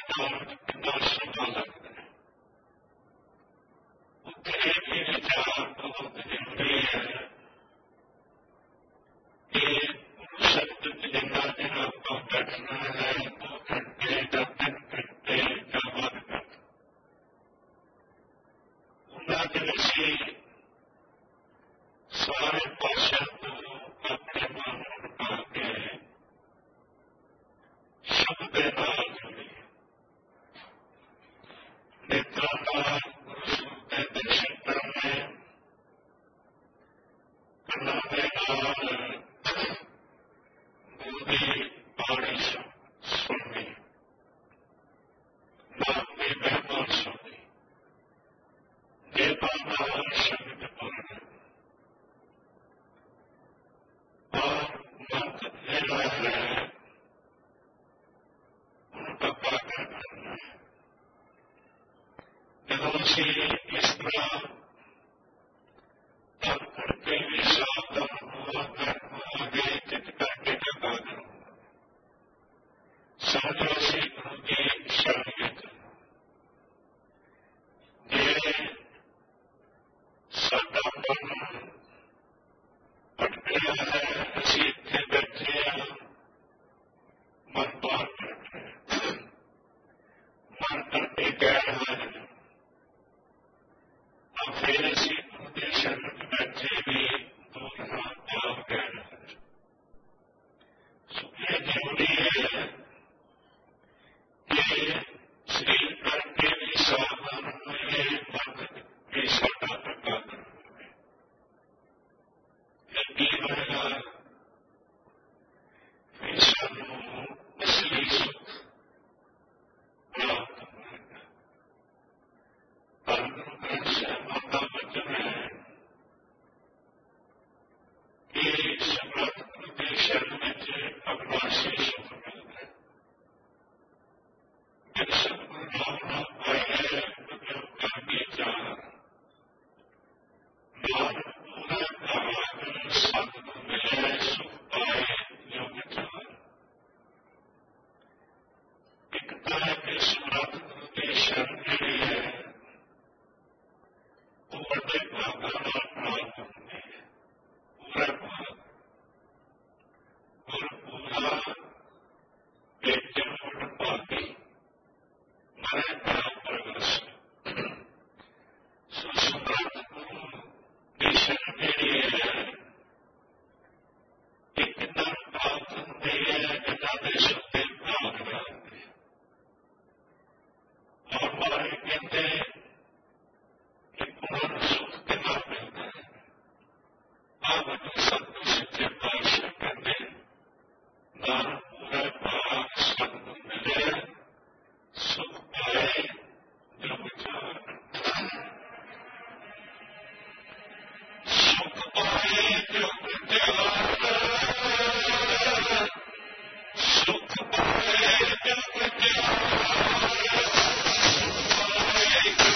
सुख पाए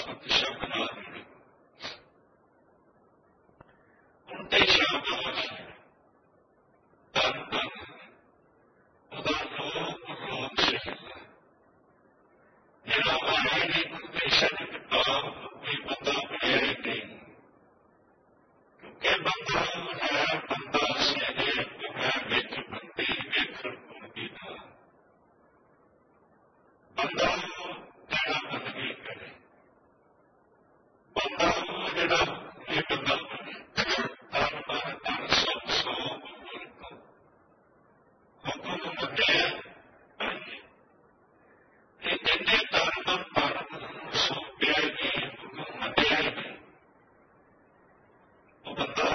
ਸਤ ਸ਼ਬਦ ਨਾਲ ਹੁਣ ਤੇ ਸ਼ਾਬਾਸ਼ ਧੰਨ ਧੰਨ ਉਹਦਾ ਲੋਕ ਸਿੱਖਦਾ ਜਿਹੜਾ ਆਇਆ ਨਹੀਂ ਉਪਦੇਸ਼ਾਂ ਦੀ ਕਿਤਾਬ ਕੋਈ ਬੰਦਾ ਬਣਿਆ ਹੀ ਨਹੀਂ ਕਿਉਂਕਿ ਬੰਦਾ ਹੈ ਬੰਦਾ ਸਹਿਜੇ ਹੈ ਵਿੱਚ ਬੰਦੇ ਵੇਖਣ ਗੁਣਦੀ ਦਾ ਬੰਦਾ ਜਿਹੜਾ ਬੰਦਗੀ ਕਰੇ ਬੰਦਾ ਜਿਹੜਾ ਇਹ ਬੰਦਾ ਬਣੇ ਤਨ ਤਨ ਤਨ ਸਭ ਸੋ ਹੁਕਮ ਮੰਨਿਆ ਇਹ ਕਹਿੰਦੇ ਤਨ ਤਨ ਤਨ ਸੋ ਪਿਆ ਜੀ ਹੁਕਮ ਮੰਨਿਆ ਉਹ ਬੰਦਾ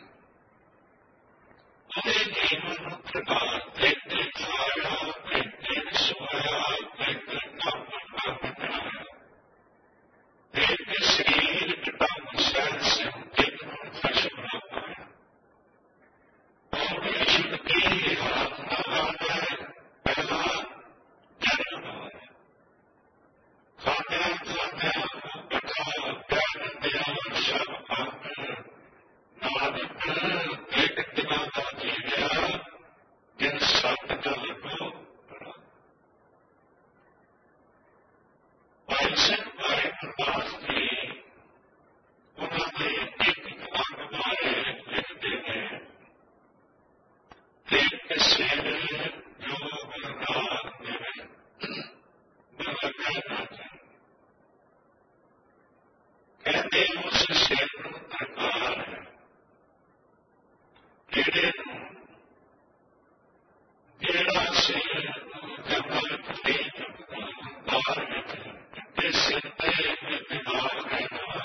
ਉਹਦੇ ਜੀਵਨ ਨੂੰ ਪ੍ਰਕਾਰ ਦੇਖਦੇ ਖਾਇਆ ਦੇਖਦੇ ਸੋਇਆ ਦੇਖਦੇ ਕੰਮ ਬਣਾਇਆ ਦੇਖਦੇ ਸਰੀਰ ਕਿਤਾਬ ਸਹਿਨ ਸਿੰਘ ਦੇਖਣ ਫੈਸ਼ਨ ਬਣਾ ਪਾਇਆ ਉਹਦੀ ਸ਼ਕਤੀ ਹੱਥ ਨਾਲ ਪਹਿਲਾ ਜਨਮ ਹੋਇਆ ਖਾਂਦਿਆਂ ਖਾਂਦਿਆਂ ਬਠਾ ਪਿਆਰ ਦਿੰਦਿਆਂ ਸ਼ਬ ਅੰਗ ਨਾਦ ਇੱਕ ਦਿਨਾਂ ਦਾ ਜੀਵਿਆ ਜਿਨ ਸੱਤ ਦਾ ਲੱਗੋ ਭਾਈ ਸਿੰਘ ਬਾਰੇ ਪ੍ਰਕਾਸ਼ ਜੀ ਉਹਨਾਂ ਦੇ ਇੱਕ ਅੰਗ ਬਾਰੇ ਲਿਖਦੇ ਨੇ ਕਿ ਸਿਰ ਜੋ ਗੁਰਨਾਮ ਦੇਵੇ ਗੁਰਲਗਾ ਨਾ ਕਹਿੰਦੇ ਉਸ ਸਿਰ ਨੂੰ ਪ੍ਰਕਾਰ ਹੈ ਜਿਹੜੇ ਜਿਹੜਾ ਸਿਰ ਜੰਗਲ ਤੇ ਬਾਹਰ ਤੇ ਸਿਰ ਤੇ ਦਿਮਾਗ ਰਹਿਣਾ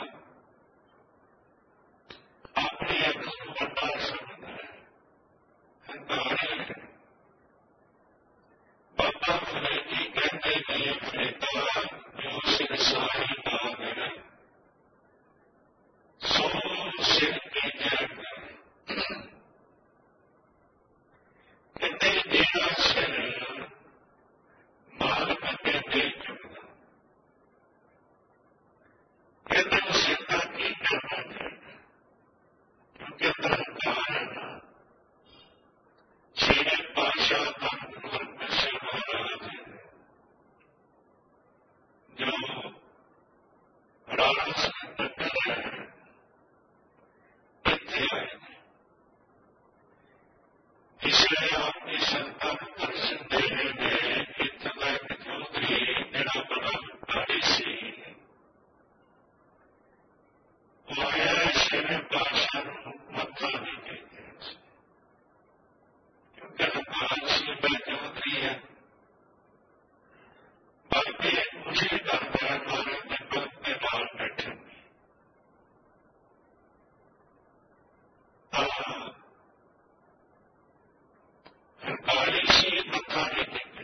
ਆਪਣੇ ਆਪ ਨੂੰ ਵੱਡਾ ਸਮਝਦਾ ਹੈ ਹੰਕਾਰੀ ਬਾਬਾ ਫਰੇਦੀ ਕਹਿੰਦੇ ਨੇ ਫਰੇਦਾ ਜੋ ਸਿਰ ਸਾਰੀ ਦਾ ਹੈ ਸੋ ਸਿਰ ਤੇ ਜਾਂਦਾ ਕਹਿੰਦੇ ਜਿਹੜਾ ਸਿਰ ਮਾਲਕ ਦੇ ਦੇ ਚੁੱਕਦਾ ਕਹਿੰਦੇ ਉਸ ਸਿਰ ਦਾ ਕੀ ਕਰਨਾ ਚਾਹੀਦਾ ਕਿਉਂਕਿ ਧਰਮਕਾਰ ਹੈ ਨਾ ਛੇਵੇਂ ਪਾਤਸ਼ਾਹ ਧੰਨ ਗੁਰੂ ਸਾਹਿਬ ਮਹਾਰਾਜ ਜੋ ਰਾਜ ਸੰਤਕ ਹੈ ਇੱਥੇ ਆਏ इसलिए आपकी संता दर्शन देने में इतना चौधरी मेरा बड़ा भारी सी आया शेर बादशाह मत्था नहीं देते क्योंकि हमारे से चौधरी है बल्कि मुझे करता है हमारे जगत में बाहर बैठे सरकारी से मत्था नहीं देते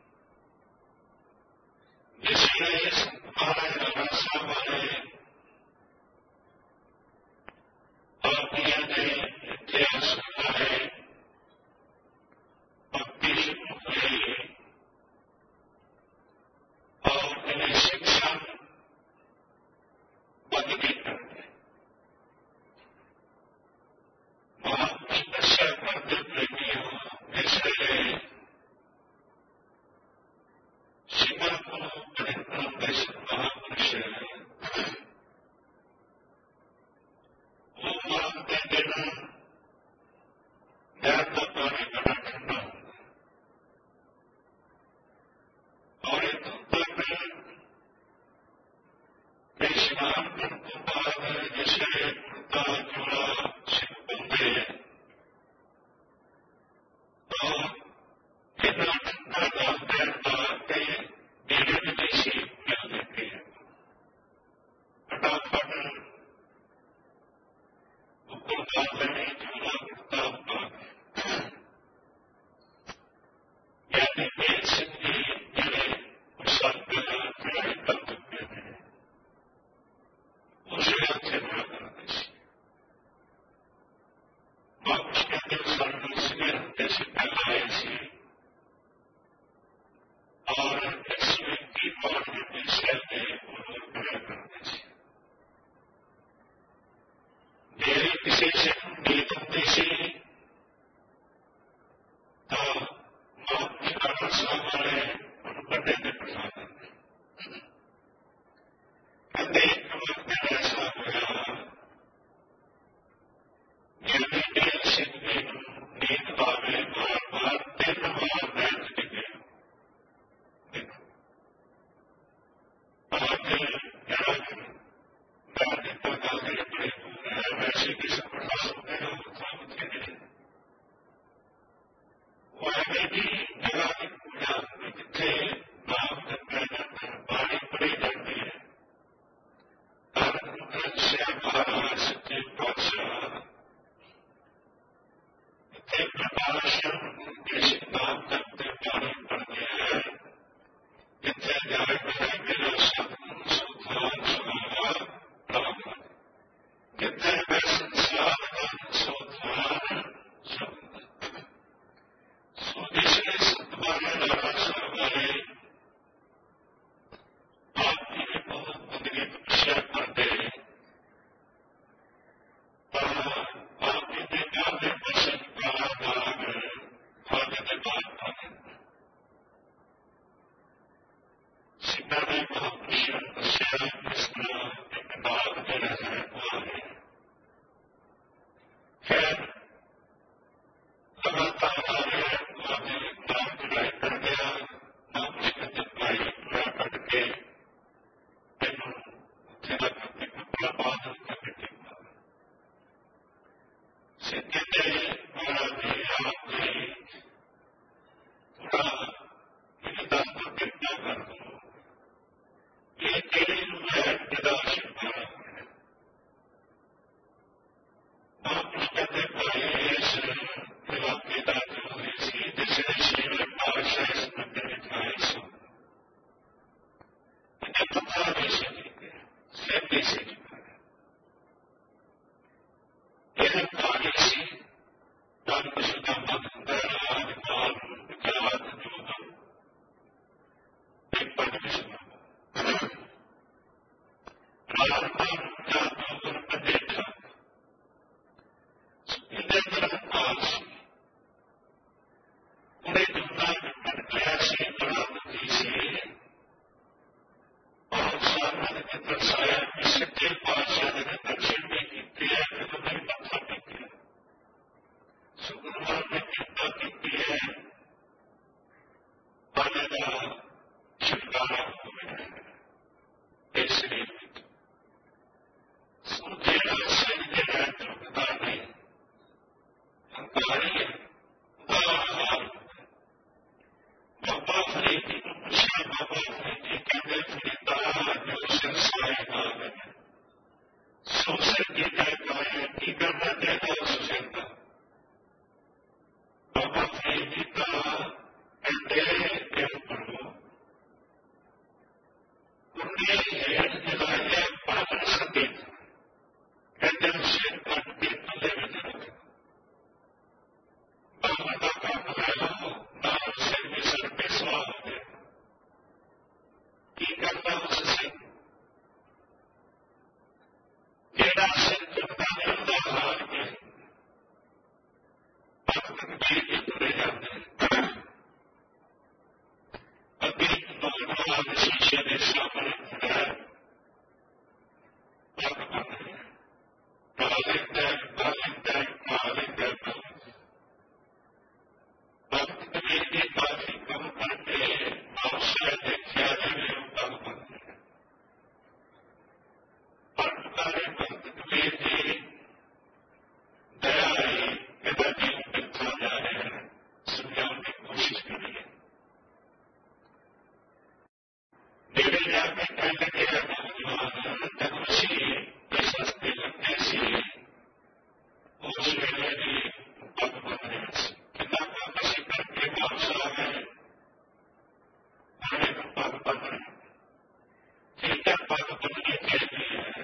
जिसमें महाराज राणा साहब आए आप ने इतिहास होता है भक्ति हुई और उन्हें शिक्षा बदली कर दी महापुरुष दशा पर जब नहीं हो इसलिए शिवन को महापुरुष वो मानते देना मैं तो पानी बड़ा ठंडा होगा और एक उत्तर में स्नान करने के बाद जैसे कुर्ता जोड़ा सिक्के तो कितना ठंडा डालते डालते मेरे भी जैसी मिल देती है फटाफट ऊपर डालते नहीं झूला कुर्ता उठा यानी मेल सिंह जी मेरे उस खड़े कर चुके थे उसे अच्छे बड़ा करते थे उसके अंदर सर्विस जैसे पहले आए थे और इसमें की बात में खड़े करते थे ਕਿਸੇ ਨੂੰ ਨੀਂਦ ਹੁੰਦੀ ਸੀ ਤਾਂ ਮਾਪੀ ਕਾਰਨ ਸਾਹਿਬ ਵਾਲੇ ਉਹਨੂੰ ਵੱਡੇ ਤੇ ਬਿਠਾ ਦਿੰਦੇ। ਕਹਿੰਦੇ ਇੱਕ ਵਕਤ ਐਸਾ ਹੋਇਆ ਜਿਵੇਂ ਮੇਲ ਸਿੰਘ ਜੀ ਨੂੰ ਨੀਂਦ ਆਵੇ ਵਾਰ-ਵਾਰ 3 ਵਾਰ ਬੈਠ ਕੇ ਗਿਆ। ਜਿਹੜਾ ਗੱਲ ਦਿੱਤਾ ਗੱਲ ਦੇ ਆਪਣੇ ਵੈਸੇ ਕਿਸੇ ਪੜ੍ਹਾ ਸਕਦੇ ਹੋ ਤਾਂ ਬਥੇਰੇ ਉਹ ਐਵੇਂ ਦੀ ਜਗ੍ਹਾ ਦੀ ਪੂਜਾ ਜਿੱਥੇ ਨਾਮ ਜਪਿਆ ਜਾਂਦਾ, ਬਾਣੀ ਪੜ੍ਹੀ ਜਾਂਦੀ ਹੈ। ਧੰਨ ਗੁਰੂ ਸਾਹਿਬ ਮਹਾਰਾਜ ਸੱਚੇ ਪਾਤਸ਼ਾਹ ਇੱਥੇ ਪ੍ਰਕਾਸ਼ ਦੇ ਨਾਮ ਜਪਦੇ ਬਾਣੀ ਪੜ੍ਹਦੇ ਹੈ। ਜਿੱਥੇ ਜਾਏ ਬਜਾਏ ਮੇਰਾ ਸਤਿਗੁਰੂ ਸੁਲਤਾਨ ਸੁਹਾਵਾ ਪ੍ਰਾਪਤ, ਜਿੱਥੇ ਮੈਂ ਸੰਸਾਰ ਦਾ ਸੁਲਤਾਨ ਸ਼ਬਦ। ਸੋ ਜਿਸਨੇ ਸਤਿਵਾਰੇ ਲਾਲਾ ਸਾਹਿਬ ਵਾਲੇ ਆਪ ਜੀ ਨੇ ਬਹੁਤ ਬੰਦਗੀ ਤਪੱਸਿਆ ਕਰਦੇ ਤਾਂ ਆਪ ਜੀ ਦੇ ਨਾਮ ਦੇ ਪਸੰਦ ਕਾਲਾ ਦਾਗ ਹੱਥ ਦੇ ਬਾਹਰ ਪਾ ਦਿੰਦੇ। ਸਿੱਖਾਂ ਦੇ ਮਹਾਂਪੁਰਸ਼ਾਂ ਨੇ ਦੱਸਿਆ ਇਸ ਤਰ੍ਹਾਂ ਇੱਕ ਦਾਗ ਜਿਹੜਾ ਹੈ ਉਹ ਆ ਗਿਆ। ਫਿਰ ਲਗਾਤਾਰ ਆ ਰਿਹਾ ਆਪਦੇ ਨਾਮ ਚੜਾਈ ਕਰ ਗਿਆ। ਨਾਮ ਸਿੱਖਤ ਪਾਈ ਪੂਰਾ ਕੱਢ ਕੇ ਇਹਨੂੰ ਉੱਥੇ ਲੱਗ ਕੇ ਕੱਪੜਾ ਪਾ ਦਿੱਤਾ ਬੇਟੇ ਸਿੱਖੇ ਤੇ ਮਹਾਰਾਜ ਜੀ ਆਪ ਜੀ ਥੋੜਾ ਮੈਨੂੰ ਦੱਸ ਦਿਓ ਕਿਰਪਾ ਕਰ ਦਿਓ ਇਹ ਕਿਹੜੀ ਨੂੰ ਹੈ ਜਿਹਦਾ ਆਸ਼ੀਰਵਾਦ ਹੈ। ਮਹਾਂਪੁਰਸ਼ ਕਹਿੰਦੇ ਭਾਈ ਇਸ ਇਲਾਕੇ ਦਾ ਜੋਰੀ ਸੀ ਜਿਸ ਨੇ ਛੇਵੇਂ ਪਾਤਸ਼ਾਹ ਇਸ ਮੰਦਰ ਵਿੱਚ ਆਏ ਸਨ। ਇਹਨੇ ਪੱਥਰ ਨਹੀਂ ਸੀ ਸਿਰ ਨਹੀਂ ਸੀ ਇਹ ਭਾਗੀ ਸੀ। ਧੰਨ ਪਸ਼ੂ ਦਾ ਮੰਦਰ ਰਾਜ ਕਾਲ ਵਿਕਾਸ ਜੋਗ ਇੱਕ ਪਦ ਵਿਸ਼ਨਾ ਰਾਜਪਾਲ ਦਾ ਜੋਗਨ ਅਧੇਠਾ ਇਹਦੇ ਅੰਦਰ ਕਾਲ ਸੀ। ਉਹਨੇ ਜੁਗਦਾ ਕੱਢ ਲਿਆ ਸੀ, ਬੜਾ ਬੁੱਧੀ ਸੀ ਔਰ ਸਾਰਿਆਂ ਨੇ ਦਰਸਾਇਆ ਕਿ ਸੱਚੇ ਪਾਤਸ਼ਾਹ ਨੇ ਦਰਸ਼ਨ ਵੀ ਕੀਤੇ ਹੈ ਜਦੋਂ ਨਹੀਂ ਮੱਥਾ ਟੇਕਿਆ। ਸੋ ਗੁਰੂਆਂ ਨੇ ਕਿਰਪਾ ਕੀਤੀ ਹੈ ਬਾਣੇ ਦਾ ਛੁਟਕਾਰਾ ਹੋ ਗਿਆ ਇਸ ਸਰੀਰ ਵਿੱਚ। ਸੋ ਜਿਹੜਾ ਸਿੰਘ ਜਿਹੜਾ ਝੁਕਦਾ ਨਹੀਂ ਹੰਕਾਰੀ ਹੈ ਉਹਦਾ ਹਾਲ ਬਾਬਾ ਫਰੀਦ ਜੀ ਨੂੰ ਪੁੱਛਿਆ। ਬਾਬਾ ਫਰੀਦ ਜੀ ਕਹਿੰਦੇ ਫਰੀਦਾ ਜੋ ਸਿਰ ਸਾਏ ਨਾਲ ਹੈ ਸੋ ਸਿਰ ਕੀ ਕਹਿ ਕੀ ਕਰਨਾ ਚਾਹੀਦਾ ਉਸ ਸਿਰ ਦਾ। ਬਾਬਾ ਫਰੀਦ ਜੀ ਤਾਂ ਕਹਿੰਦੇ ਪ੍ਰਭੂ ਉਹਨੇ ਹੇਠ ਜਗਾਇਆ ਪਾਵਨ ਸਤੀ ਕਹਿੰਦੇ ਸਿਰ ਕੱਟ ਕੇ ਪੱਲੇ ਵਿੱਚ ਰੱਖ। ਬਾਬਾ ਦਾ ਕੰਮ ਹੈ ਨਾਲ ਸਿਰ ਵੀ ਸਿਰ ਤੇ ਸਵਾਰ ਹੋ ਗਿਆ। ਕੀ ਕਰਦਾ ਉਸ ਸਿਰ ਜਿਹੜਾ ਸਿਰ ਚੁੱਕਦਾ ਨਹੀਂ ਹੁੰਦਾ ਹਾਰ ਕੇ ਭਗਤ ਕਬੀਰ ਜੀ ਤੁਰੇ ਜਾਂਦੇ। ਅੱਗੇ ਨੌਜਵਾਨ ਸ਼ੀਸ਼ੇ ਦੇ ਸਾਹਮਣੇ ਖੜਾ ਪੱਗ ਬੰਨ ਰਿਹਾ ਭਗਤ ਕਬੀਰ ਜੀ ਕਾਫੀ ਕੰਮ ਕਰਕੇ ਬਾਦਸ਼ਾਹ ਦੇਖਿਆ ਜਿਵੇਂ ਉਹ ਪੱਗ ਬੰਨ ਰਿਹਾ। ਪਰਕਾਰੇ ਭਗਤ ਕਬੀਰ ਜੀ ਦਇਆ ਆਈ ਇਹਦਾ ਜੀਵਨ ਕਿੱਥੋਂ ਜਾ ਰਿਹਾ ਹੈ ਸਮਝਾਉਣ ਦੀ ਕੋਸ਼ਿਸ਼ ਕਰੀਏ। ਨੇੜੇ ਜਾ ਕੇ ਕਹਿ ਲੱਗੇ ਨੌਜਵਾਨ ਤੈਨੂੰ ਸੀ ਇਸ ਰਸਤੇ ਲੱਗੇ ਸੀ ਉਸ ਵੇਲੇ ਦੀ ਪੱਗ ਬੰਨ ਰਿਹਾ ਸੀ। ਕਿੰਨਾ ਕੰਮ ਅਸੀਂ ਕਰਕੇ ਬਾਦਸ਼ਾਹ ਗਏ ਉਹਨੇ ਪੱਗ ਬੰਨ ਰਿਹਾ। ਠੀਕ ਹੈ ਪੱਗ ਬੰਨਣੀ ਚਾਹੀਦੀ ਹੈ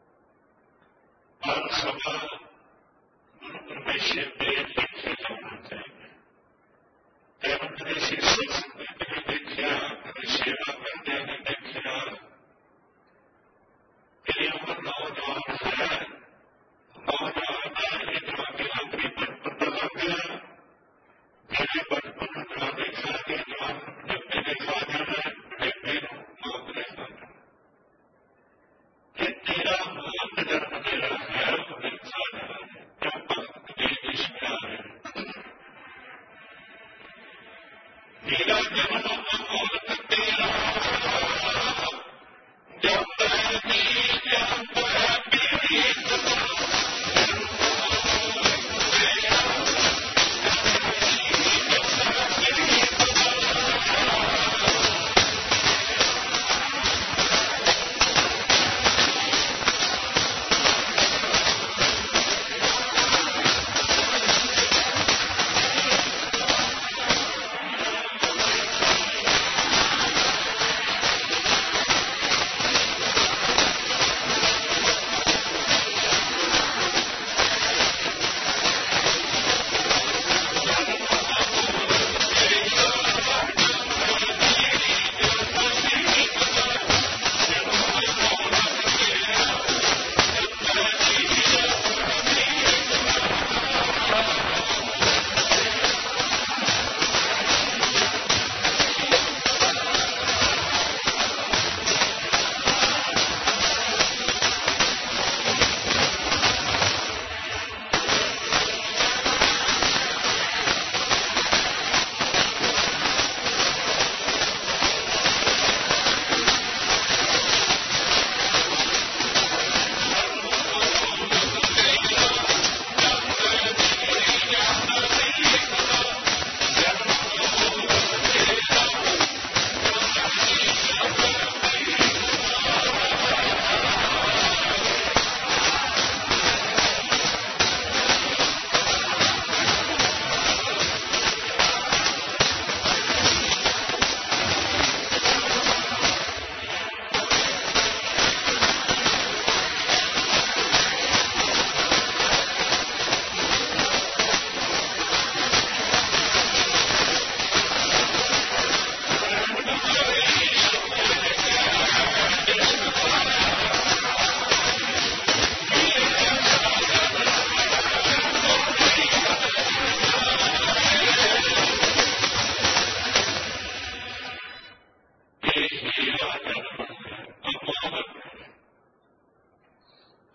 ਪਰ ਸਮਾਂ ਗੁਰੂ ਪਰਮੇਸ਼ਰ ਦੇ ਲੇਖੇ ਹੋਣਾ ਚਾਹੀਦਾ। ਤੈਨੂੰ ਕਦੇ ਸਿਰ ਸੰਗਤ ਨੇ ਦੇਖਿਆ ਕਦੇ ਸੇਵਾ ਕਰਦਿਆਂ ਨੇ ਦੇਖਿਆ। ਤੇਰੀ ਉਮਰ ਨੌਜਵਾਨ ਹੈ। ਨੌਜਵਾਨ ਦਾ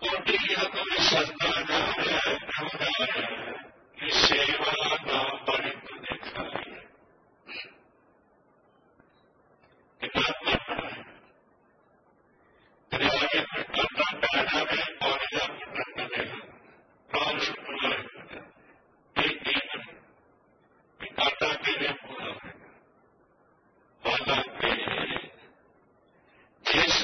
कोटि कोई सस्ता जा है ये सेवा ना बड़ी तो देखा है किताब पढ़ना है आगे में करता पैदा में और करता देगा प्राण शुक्र एक दिन पिता के लिए पूरा है हालांकि जिस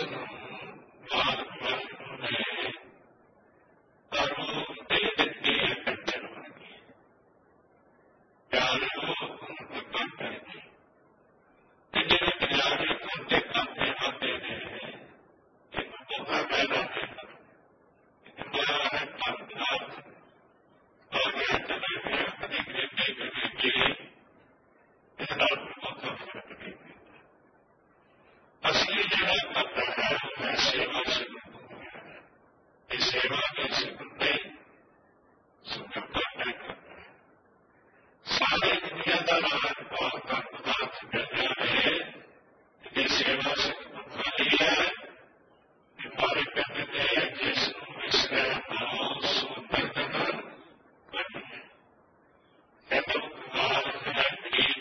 असली जगह करता है मैं सेवा से इस सेवा के सिकुड़ते सुखता नहीं करता सारी दुनिया का नाम और का पदार्थ करना है ये सेवा से खाली है हमारे कहते हैं जिसको इसका नाम सुंदर करना बनी है तो कुमार है ठीक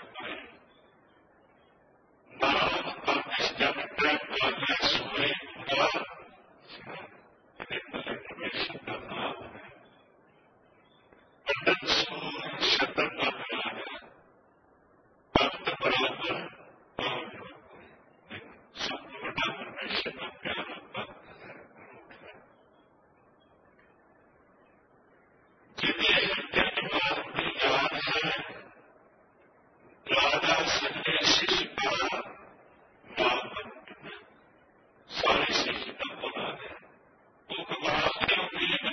नाम और इस जगत में सोए हुआ शब्द का प्यार है भक्त बराबर और सबसे बड़ा परमेश्वर का प्यार जिन्हें जन्मवाद की याद है राजा संजय शिष्य का सारी शिष्य का बोला है वो महादेव की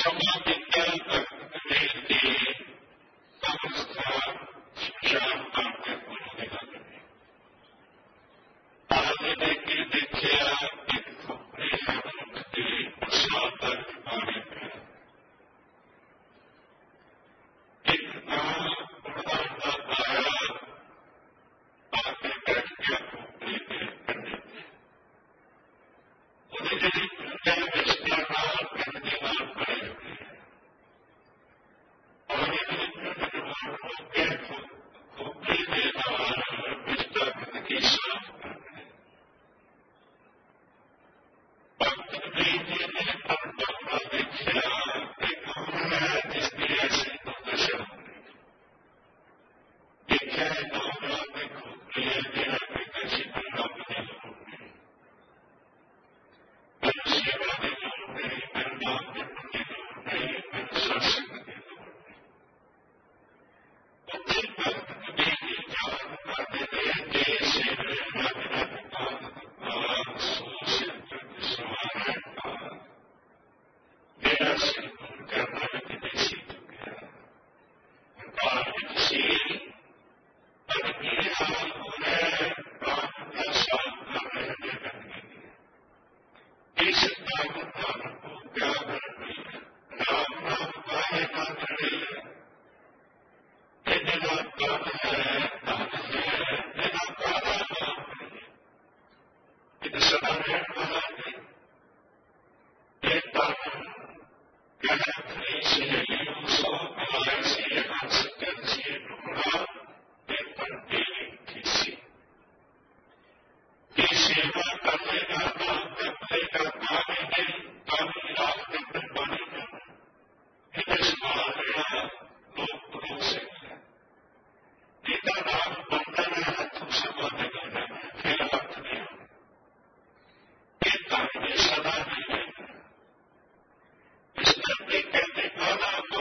ਸਮਾਂ ਕੀਤਾ ਭਗਤ ਕਬੀਰ ਦੀ ਅਵਸਥਾ ਸ਼ਮਸ਼ਾਨ ਘਾਟ ਤੇ ਪਹੁੰਚਣ ਦੀ ਗੱਲ ਨਹੀਂ। ਆਲੇ ਦੇ ਕੇ ਦੇਖਿਆ ਇੱਕ ਖੋਪੜੀ ਮਨੁੱਖ ਦੀ ਬਰਸਾਤ ਦਾ ਪਾਣੀ ਪਿਆ। ਇੱਕ ਤਾਂ ਉੜਦਾ ਉੜਦਾ ਆਇਆ ਆ ਕੇ ਬੈਠ ਗਿਆ ਖੋਪੜੀ ਦੇ ਕੰਢੇ ਤੇ। ਉਹਦੀ ਜਿਹੜੀ ਪੂਜਾ ਵਿਸਤਾਰ ਨਾਲ ਪਿੰਡ ਦੇ ਨਾਲ ਪੜੇ ਹੋਏ ਔਰ ਇਹਦੀ ਪੂਜਾ ਹੋ ਕੇ ਖੋਪੜੀ ਦੇ ਨਾਲ ਵਿਸਤਾਰ ਦੀ ਸਾਫ਼ ਕਰਦੇ। ਭਗਤ ਕਬੀਰ ਜੀ ਨੇ ਪਰਮਾਤਮਾ ਦੇਖਿਆ ਕਿ ਕੌਣ ਹੈ ਜਿਸ ਦੀ ਐਸੀ ਦਸ਼ਾ ਹੋਈ। ਦੇਖਿਆ ਨੌਜਵਾਨ ਦੇ ਖੋਪੜੀ ਹੈ ਜਿਹੜਾ ਕਿ ਕਿਸੇ ਨੂੰ ਰੱਬ ਦੀ ਲੋੜ ਨਹੀਂ, ਮੈਨੂੰ ਸੇਵਾ ਦੀ ਲੋੜ ਨਹੀਂ, ਮੈਨੂੰ ਨਾਮ ਜਪਣ ਦੀ ਲੋੜ ਨਹੀਂ, ਮੈਨੂੰ ਸਤਸੰਗ ਦੀ ਲੋੜ ਨਹੀਂ। ਉੱਥੇ ਭਗਤ ਕਬੀਰ ਜੀ ਯਾਦ ਕਰਦੇ ਨੇ ਕਿ ਸੇਵੇ ਰੱਬ ਰੱਬ ਪਾਦ ਸੋ ਸਿਰ ਚੁੱਕ ਸਵਾਰ ਹੈ ਮੇਰਾ ਸਿਰ ਦੂਰ ਕਰਨਾ ਕਿਤੇ ਸੀ ਚੁੱਕਿਆ। ਬਾਹਰ ਵਿੱਚ ਸੀ ਪਰ ਇਹ ਹਾਲ ਹੋ ਰਿਹਾ ਬਾਹਰ ਦਾ ਸਾਫ ਕਰ ਰਹੇ ਨੇ ਕਰਨੀ। ਇਸ ਤਾਕਤ ਦਾ ਕੋ ਕਿਆ ਕਰਨੀ ਰਾਮ ਨਾਮ ਪਾਏ ਨਾ ਕਰੇ। ਇਹਦੇ ਨਾਲ ਕੰਮ ਹੈ ਧਨ ਹੈ ਇਹਦਾ ਕਾਹਦਾ ਨਾਮ ਨਹੀਂ। ਇਹ ਸਦਾ ਰਹਿਣ ਵਾਲਾ ਨਹੀਂ। ਇਹ ਧਨ ਕਹਿ ਸਹੇਲੀ ਸੋ ਮਿਲਾਏ ਸੀ ਹੰਸ ਕੰਸੀ ਟੁਕੜਾ ਤੇ ਪਰਦੇ ਖਿੱਸੀ। ਇਹ ਸੇਵਾ ਕਰੇਗਾ ਨਾਮ ਜਪੇਗਾ ਪਾਣੀ ਨਹੀਂ ਪਾਣੀ ਰਾਤ ਦੇ ਅੰਦਰ ਪਾਣੀ ਨਹੀਂ। ਇਹਦੇ ਸਮਾਲ ਰਿਹਾ ਲੋਕ ਭਰੋਸੇ ਹੈ। ਇਹਦਾ ਨਾਮ ਬੰਦਨ ਹੈ ਹੱਥੋਂ ਸਮਾਂ ਨਿਕਲਣਾ ਫਿਰ ਹੱਥ ਨਹੀਂ ਹੋਣਾ। ਇਹ ਧਨ ਦੀ ਸਦਾ ਨਹੀਂ ਰਹਿਣਾ। ਇਸ ਕਰਕੇ ਕਹਿੰਦੇ ਕਾਹਦਾ